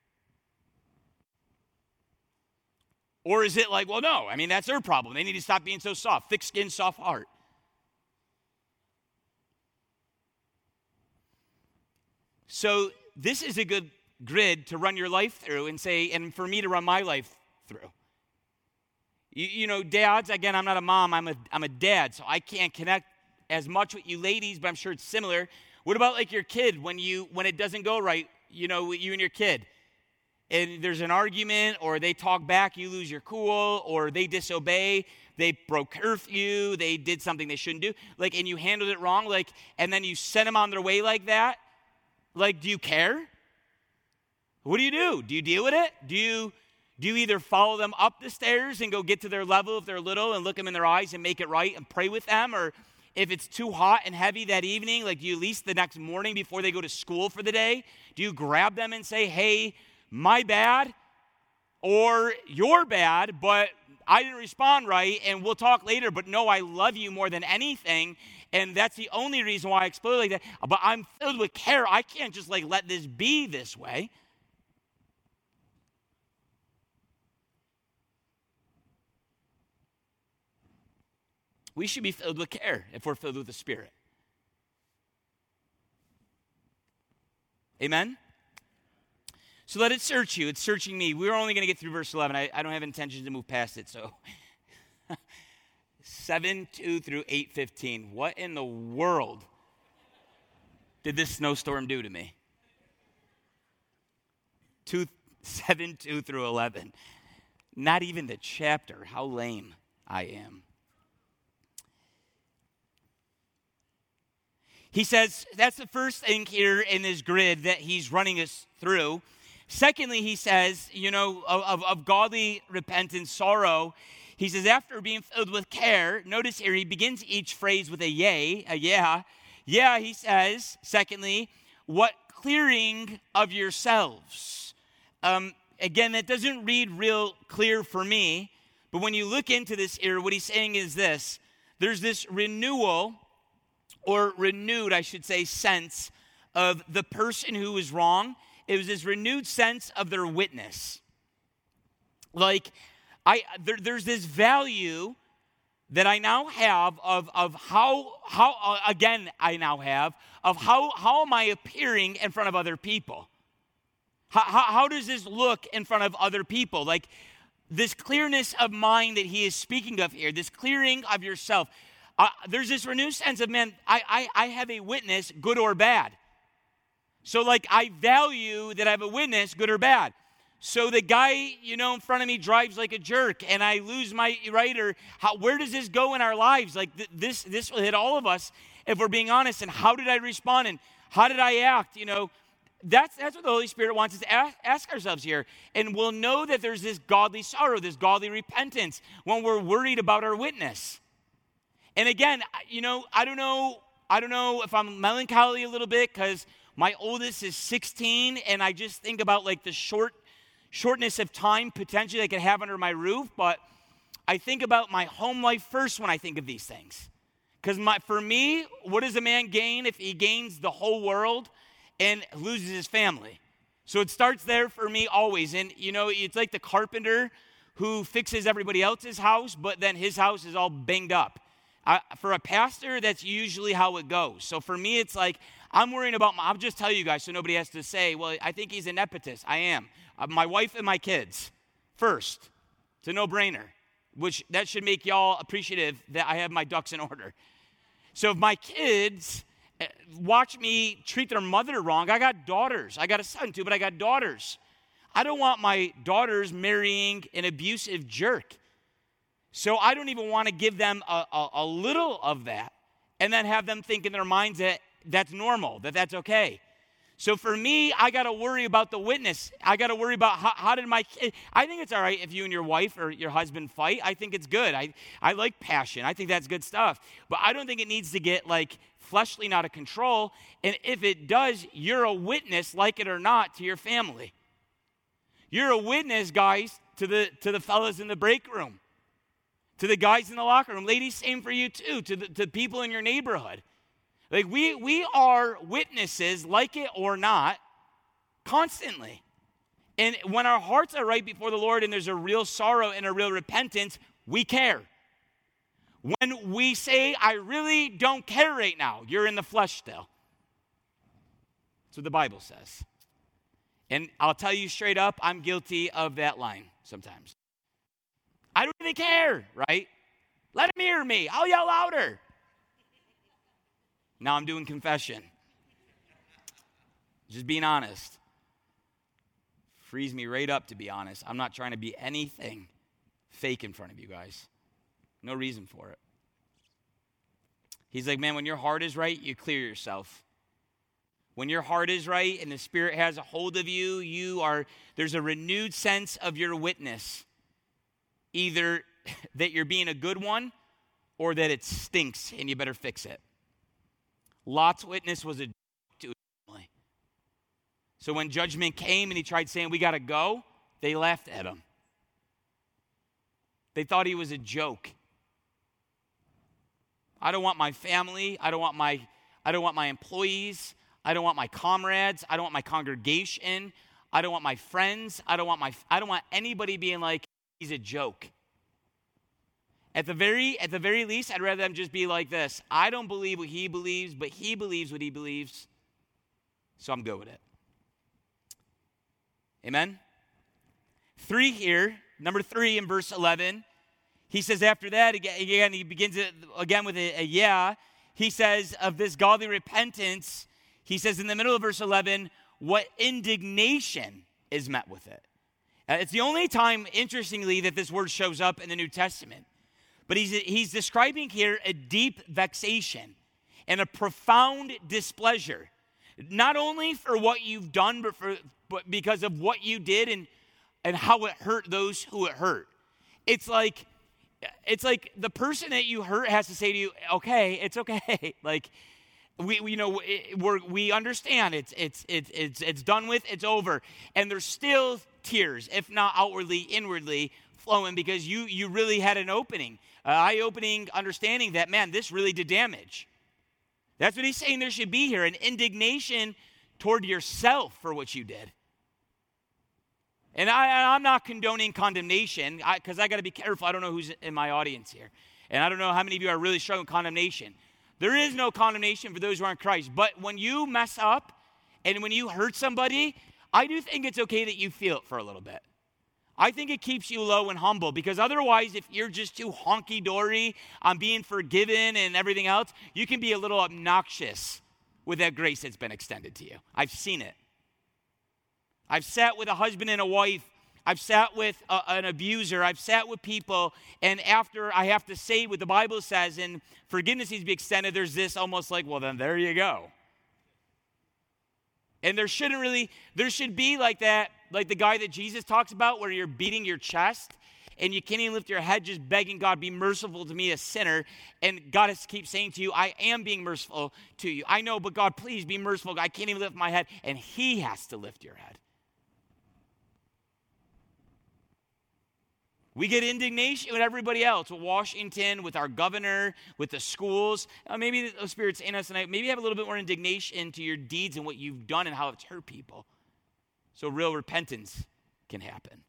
Or is it like, well, no, I mean, that's their problem. They need to stop being so soft. Thick skin, soft heart. So this is a good grid to run your life through and say, and for me to run my life through. You, you know, dads, again, I'm not a mom, I'm a, I'm a dad, so I can't connect as much with you ladies, but I'm sure it's similar. What about like your kid when you when it doesn't go right, you know, with you and your kid? And there's an argument, or they talk back, you lose your cool, or they disobey, they broke curfew, they did something they shouldn't do, like, and you handled it wrong, like, and then you send them on their way like that. Like, do you care? What do you do? Do you deal with it? Do you do you either follow them up the stairs and go get to their level if they're little and look them in their eyes and make it right and pray with them? Or if it's too hot and heavy that evening, like, do you at least the next morning before they go to school for the day, do you grab them and say, hey, my bad, or you're bad, but I didn't respond right, and we'll talk later, but no, I love you more than anything, and that's the only reason why I explode like that, but I'm filled with care. I can't just, like, let this be this way. We should be filled with care if we're filled with the Spirit. Amen? So let it search you. It's searching me. We're only going to get through verse eleven. I, I don't have intentions to move past it. So seven two through eight fifteen. What in the world did this snowstorm do to me? Two, seven two through eleven. Not even the chapter. How lame I am. He says that's the first thing here in this grid that he's running us through. Secondly, he says, you know, of, of godly repentance, sorrow, he says, after being filled with care, notice here, he begins each phrase with a yea, a yeah. Yeah, he says, secondly, what clearing of yourselves. Um, again, that doesn't read real clear for me, but when you look into this here, what he's saying is this. There's this renewal, or renewed, I should say, sense of the person who was wrong. It was this renewed sense of their witness. Like, I there, there's this value that I now have of, of how, how uh, again, I now have, of how, how am I appearing in front of other people? How, how, how does this look in front of other people? Like, this clearness of mind that he is speaking of here, this clearing of yourself. Uh, there's this renewed sense of, man, I, I, I have a witness, good or bad. So, like, I value that I have a witness, good or bad. So the guy, you know, in front of me drives like a jerk, and I lose my right, or how, where does this go in our lives? Like, th- this this will hit all of us if we're being honest. And how did I respond? And how did I act? You know, that's that's what the Holy Spirit wants us to ask, ask ourselves here. And we'll know that there's this godly sorrow, this godly repentance when we're worried about our witness. And again, you know, I don't know, I don't know if I'm melancholy a little bit because my oldest is sixteen, and I just think about like the short, shortness of time potentially I could have under my roof. But I think about my home life first when I think of these things, because my for me, what does a man gain if he gains the whole world and loses his family? So it starts there for me always. And, you know, it's like the carpenter who fixes everybody else's house, but then his house is all banged up. I, for a pastor, that's usually how it goes. So for me, it's like, I'm worrying about, my, I'll just tell you guys so nobody has to say, well, I think he's a nepotist. I am. Uh, my wife and my kids first. It's a no-brainer, which that should make y'all appreciative that I have my ducks in order. So if my kids watch me treat their mother wrong, I got daughters. I got a son too, but I got daughters. I don't want my daughters marrying an abusive jerk. So I don't even want to give them a, a, a little of that and then have them think in their minds that that's normal, that that's okay. So for me, I got to worry about the witness. I got to worry about how, how did my kid, I think it's all right if you and your wife or your husband fight. I think it's good. I, I like passion. I think that's good stuff. But I don't think it needs to get like fleshly, not out of control. And if it does, you're a witness, like it or not, to your family. You're a witness, guys, to the to the fellas in the break room, to the guys in the locker room. Ladies, same for you too, to the to people in your neighborhood. Like we we are witnesses, like it or not, constantly. And when our hearts are right before the Lord and there's a real sorrow and a real repentance, we care. When we say, I really don't care right now, you're in the flesh still. That's what the Bible says. And I'll tell you straight up, I'm guilty of that line sometimes. I don't really care, right? Let him hear me. I'll yell louder. Now I'm doing confession. Just being honest. Frees me right up, to be honest. I'm not trying to be anything fake in front of you guys. No reason for it. He's like, man, when your heart is right, you clear yourself. When your heart is right and the Spirit has a hold of you, you are there's a renewed sense of your witness. Either that you're being a good one or that it stinks and you better fix it. Lot's witness was a joke to his family. So when judgment came and he tried saying, we got to go, they laughed at him. They thought he was a joke. I don't want my family. I don't want my, I don't want my employees. I don't want my comrades. I don't want my congregation. I don't want my friends. I don't want my, I don't want anybody being like, he's a joke. At the very, at the very least, I'd rather them just be like this. I don't believe what he believes, but he believes what he believes. So I'm good with it. Amen? Three here, number three in verse eleven. He says after that, again, he begins it again with a, a yeah. He says of this godly repentance, he says in the middle of verse eleven, what indignation is met with it. Uh, it's the only time, interestingly, that this word shows up in the New Testament. But he's, he's describing here a deep vexation and a profound displeasure. Not only for what you've done, but, for, but because of what you did and, and how it hurt those who it hurt. It's like, it's like the person that you hurt has to say to you, okay, it's okay. Like, we, we you know, we're, we understand it's, it's, it's, it's, it's done with, it's over. And there's still tears, if not outwardly, inwardly flowing because you, you really had an opening. Uh, eye-opening understanding that, man, this really did damage. That's what he's saying there should be here, an indignation toward yourself for what you did. And I, I'm not condoning condemnation because I, I got to be careful. I don't know who's in my audience here. And I don't know how many of you are really struggling with condemnation. There is no condemnation for those who are in Christ. But when you mess up and when you hurt somebody, I do think it's okay that you feel it for a little bit. I think it keeps you low and humble because otherwise, if you're just too honky-dory on being forgiven and everything else, you can be a little obnoxious with that grace that's been extended to you. I've seen it. I've sat with a husband and a wife. I've sat with a, an abuser. I've sat with people, and after I have to say what the Bible says, and forgiveness needs to be extended, there's this almost like, well, then there you go. And there shouldn't really, there should be like that, like the guy that Jesus talks about where you're beating your chest and you can't even lift your head just begging God, be merciful to me, a sinner. And God has to keep saying to you, I am being merciful to you. I know, but God, please be merciful. I can't even lift my head. And he has to lift your head. We get indignation with everybody else, with Washington, with our governor, with the schools. Uh, maybe the Spirit's in us tonight. Maybe have a little bit more indignation to your deeds and what you've done and how it's hurt people. so real repentance can happen.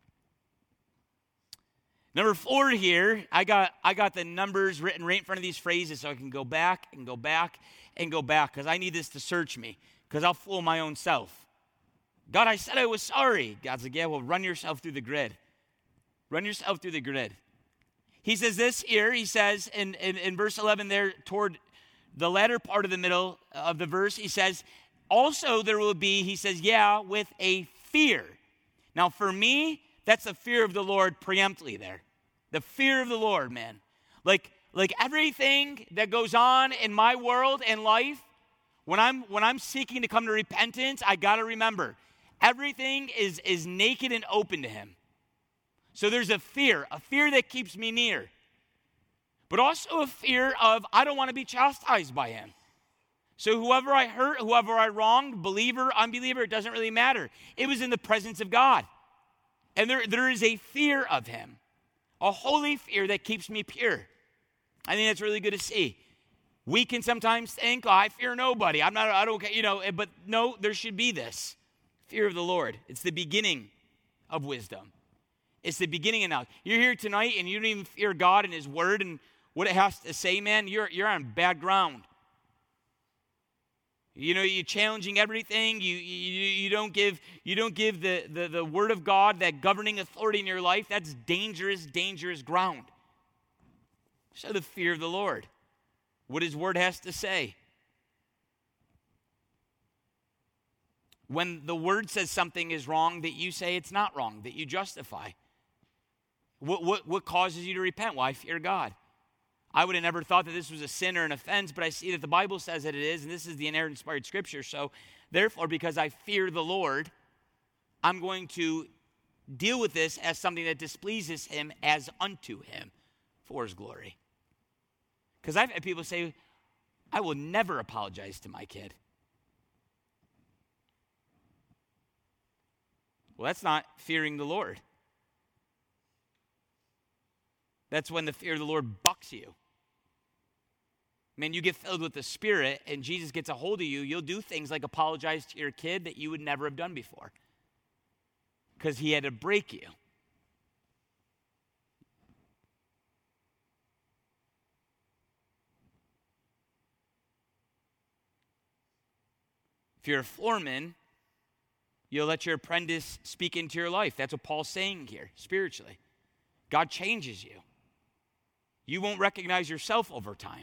Number four here, I got I got the numbers written right in front of these phrases so I can go back and go back and go back because I need this to search me because I'll fool my own self. God, I said I was sorry. God's like, yeah, well, run yourself through the grid. Run yourself through the grid. He says this here, he says in, in, in verse eleven there toward the latter part of the middle of the verse, he says, also there will be, he says, yeah, with a fear. Now for me, that's the fear of the Lord preemptly there. The fear of the Lord, man. Like, like everything that goes on in my world and life, when I'm when I'm seeking to come to repentance, I gotta remember, everything is, is naked and open to him. So there's a fear, a fear that keeps me near. But also a fear of I don't want to be chastised by him. So whoever I hurt, whoever I wronged, believer, unbeliever, it doesn't really matter. It was in the presence of God. And there, there is a fear of him, a holy fear that keeps me pure. I think that's really good to see. We can sometimes think, oh, I fear nobody. I'm not, I don't, you know, but no, there should be this fear of the Lord. It's the beginning of wisdom. It's the beginning of knowledge. You're here tonight and you don't even fear God and his word and what it has to say, man, you're, you're on bad ground. You know, you're challenging everything. You you, you don't give you don't give the, the, the word of God, that governing authority in your life. That's dangerous, dangerous ground. So the fear of the Lord, what his word has to say. When the word says something is wrong, that you say it's not wrong, that you justify. What what what causes you to repent? Well, I fear God. I would have never thought that this was a sin or an offense, but I see that the Bible says that it is, and this is the inerrant inspired scripture. So therefore, because I fear the Lord, I'm going to deal with this as something that displeases him as unto him for his glory. Because I've had people say, I will never apologize to my kid. Well, that's not fearing the Lord. That's when the fear of the Lord bucks you. Man, you get filled with the Spirit and Jesus gets a hold of you, you'll do things like apologize to your kid that you would never have done before. Because he had to break you. If you're a foreman, you'll let your apprentice speak into your life. That's what Paul's saying here, spiritually. God changes you. You won't recognize yourself over time.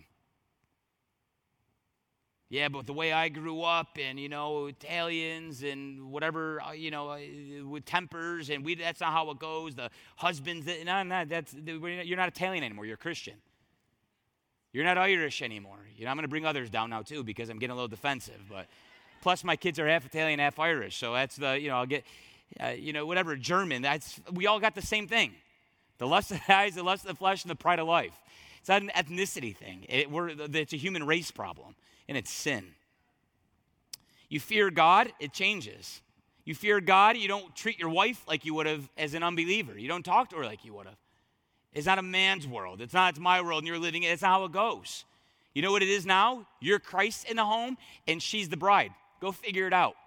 Yeah, but the way I grew up and, you know, Italians and whatever, you know, with tempers, and we that's not how it goes. The husbands, no, no, that's, you're not Italian anymore. You're Christian. You're not Irish anymore. You know, I'm going to bring others down now, too, because I'm getting a little defensive. But plus, my kids are half Italian, half Irish. So that's the, you know, I'll get, uh, you know, whatever, German. That's we all got the same thing. The lust of the eyes, the lust of the flesh, and the pride of life. It's not an ethnicity thing. It, we're, it's a human race problem, and it's sin. You fear God, it changes. You fear God, you don't treat your wife like you would have as an unbeliever. You don't talk to her like you would have. It's not a man's world. It's not it's my world, and you're living it. It's not how it goes. You know what it is now? You're Christ in the home, and she's the bride. Go figure it out.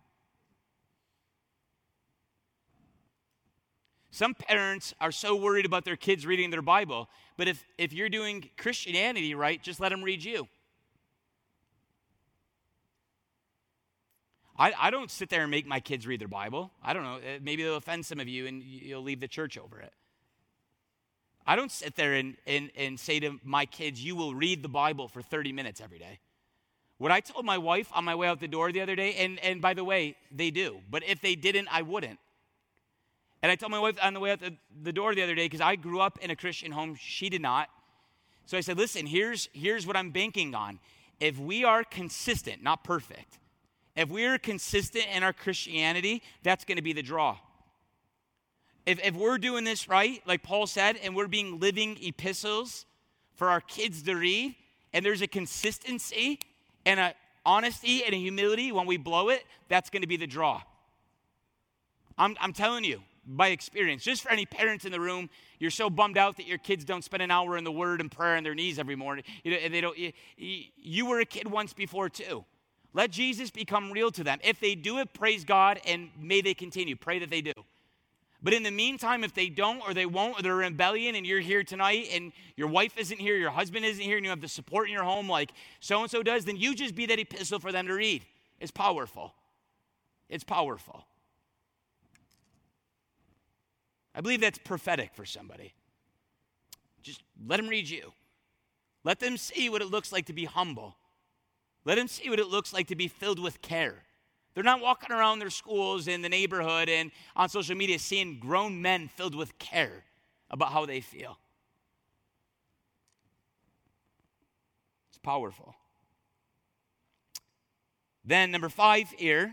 Some parents are so worried about their kids reading their Bible, but if, if you're doing Christianity right, just let them read you. I, I don't sit there and make my kids read their Bible. I don't know. Maybe they'll offend some of you and you'll leave the church over it. I don't sit there and, and, and say to my kids, you will read the Bible for thirty minutes every day. What I told my wife on my way out the door the other day, and, and by the way, they do, but if they didn't, I wouldn't. And I told my wife on the way out the, the door the other day, because I grew up in a Christian home, she did not. So I said, listen, here's, here's what I'm banking on. If we are consistent, not perfect, if we are consistent in our Christianity, that's going to be the draw. If, if we're doing this right, like Paul said, and we're being living epistles for our kids to read, and there's a consistency and an honesty and a humility when we blow it, that's going to be the draw. I'm, I'm telling you. By experience, just for any parents in the room, you're so bummed out that your kids don't spend an hour in the Word and prayer on their knees every morning. You know, and they don't. You, you were a kid once before too. Let Jesus become real to them. If they do it, praise God, and may they continue. Pray that they do. But in the meantime, if they don't or they won't, or they're in rebellion and you're here tonight and your wife isn't here, your husband isn't here, and you have the support in your home like so-and-so does, then you just be that epistle for them to read. It's powerful. It's powerful. I believe that's prophetic for somebody. Just let them read you. Let them see what it looks like to be humble. Let them see what it looks like to be filled with care. They're not walking around their schools in the neighborhood and on social media seeing grown men filled with care about how they feel. It's powerful. Then number five here,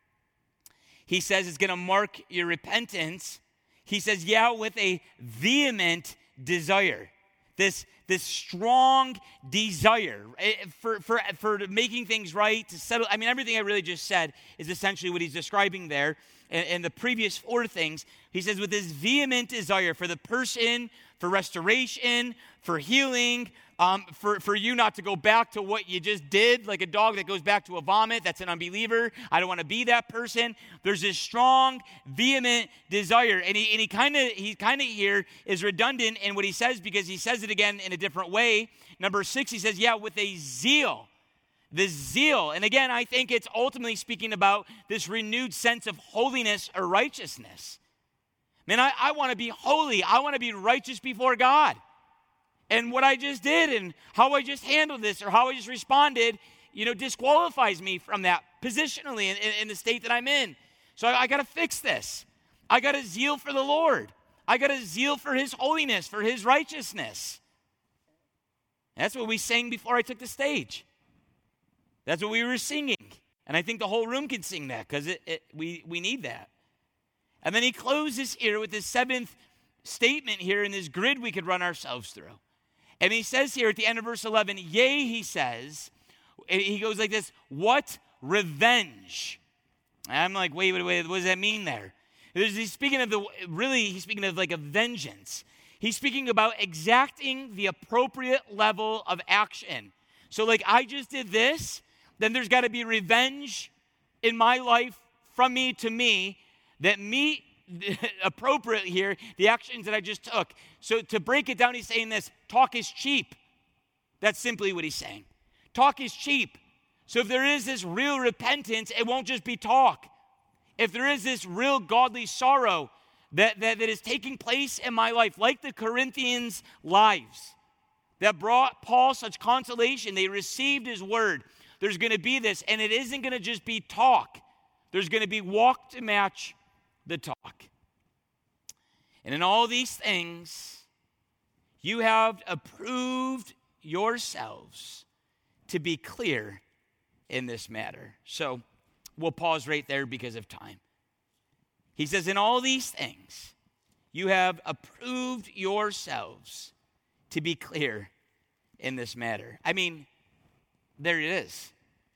he says it's going to mark your repentance. He says, yeah, with a vehement desire. This, this strong desire for, for, for making things right, to settle. I mean, everything I really just said is essentially what he's describing there. And, and the previous four things, he says, with this vehement desire for the person, for restoration, for healing, um, for, for you not to go back to what you just did, like a dog that goes back to a vomit, that's an unbeliever. I don't want to be that person. There's this strong, vehement desire. And he and he kind of he kind of here is redundant in what he says because he says it again in a different way. Number six, he says, yeah, with a zeal. The zeal. And again, I think it's ultimately speaking about this renewed sense of holiness or righteousness. Man, I, I want to be holy. I want to be righteous before God. And what I just did and how I just handled this or how I just responded, you know, disqualifies me from that positionally in, in, in the state that I'm in. So I, I got to fix this. I got a zeal for the Lord. I got a zeal for his holiness, for his righteousness. That's what we sang before I took the stage. That's what we were singing. And I think the whole room can sing that because it, it, we, we need that. And then he closes here with his seventh statement here in this grid we could run ourselves through. And he says here at the end of verse eleven, yea, he says, he goes like this, what revenge? And I'm like, wait, wait, wait, what does that mean there? He's speaking of the, really, he's speaking of like a vengeance. He's speaking about exacting the appropriate level of action. So like I just did this, then there's got to be revenge in my life from me to me that meet appropriate here, the actions that I just took. So to break it down, he's saying this, talk is cheap. That's simply what he's saying. Talk is cheap. So if there is this real repentance, it won't just be talk. If there is this real godly sorrow that, that, that is taking place in my life, like the Corinthians' lives, that brought Paul such consolation, they received his word. There's going to be this, and it isn't going to just be talk. There's going to be walk to match the talk. And in all these things, you have approved yourselves to be clear in this matter. So we'll pause right there because of time. He says, in all these things, you have approved yourselves to be clear in this matter. I mean, there it is.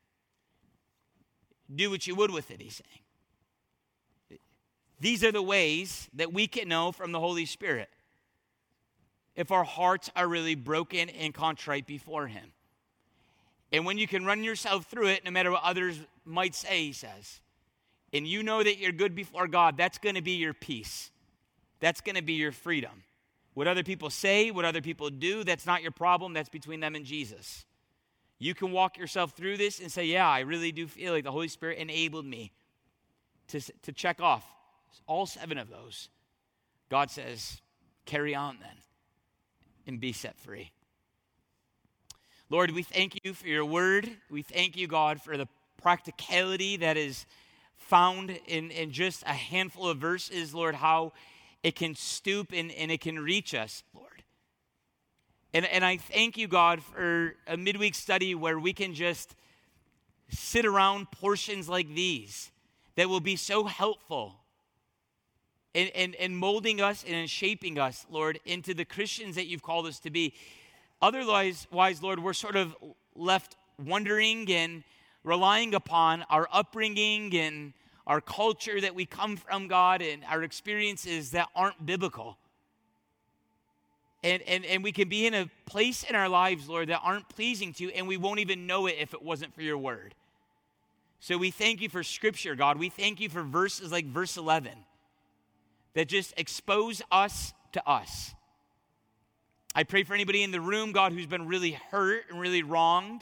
Do what you would with it, he's saying. These are the ways that we can know from the Holy Spirit if our hearts are really broken and contrite before him. And when you can run yourself through it, no matter what others might say, he says, and you know that you're good before God, that's going to be your peace. That's going to be your freedom. What other people say, what other people do, that's not your problem. That's between them and Jesus. You can walk yourself through this and say, yeah, I really do feel like the Holy Spirit enabled me to, to check off all seven of those. God says, carry on then and be set free. Lord, we thank you for your word. We thank you, God, for the practicality that is found in, in just a handful of verses, Lord, how it can stoop and, and it can reach us, Lord. And, and I thank you, God, for a midweek study where we can just sit around portions like these that will be so helpful in, in, in molding us and in shaping us, Lord, into the Christians that you've called us to be. Otherwise, wise, Lord, we're sort of left wondering and relying upon our upbringing and our culture that we come from, God, and our experiences that aren't biblical. And, and, and we can be in a place in our lives, Lord, that aren't pleasing to you, and we won't even know it if it wasn't for your word. So we thank you for Scripture, God. We thank you for verses like verse eleven that just expose us to us. I pray for anybody in the room, God, who's been really hurt and really wronged.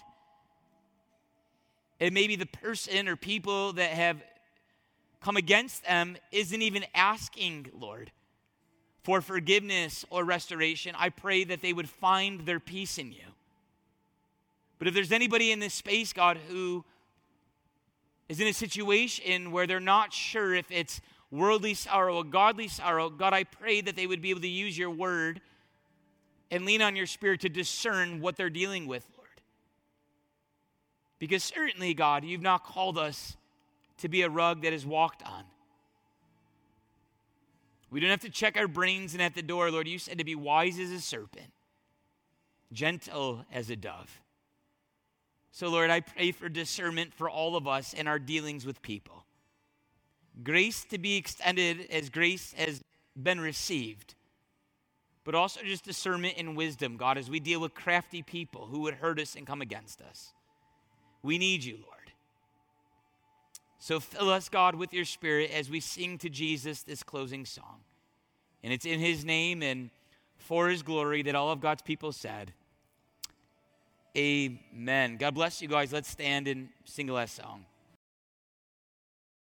And maybe the person or people that have come against them isn't even asking, Lord, for forgiveness or restoration. I pray that they would find their peace in you. But if there's anybody in this space, God, who is in a situation where they're not sure if it's worldly sorrow or godly sorrow, God, I pray that they would be able to use your word and lean on your Spirit to discern what they're dealing with, Lord. Because certainly, God, you've not called us to be a rug that is walked on. We don't have to check our brains and at the door, Lord. You said to be wise as a serpent, gentle as a dove. So, Lord, I pray for discernment for all of us in our dealings with people. Grace to be extended as grace has been received, but also just discernment and wisdom, God, as we deal with crafty people who would hurt us and come against us. We need you, Lord. So fill us, God, with your Spirit as we sing to Jesus this closing song. And it's in his name and for his glory that all of God's people said, amen. God bless you guys. Let's stand and sing the last song.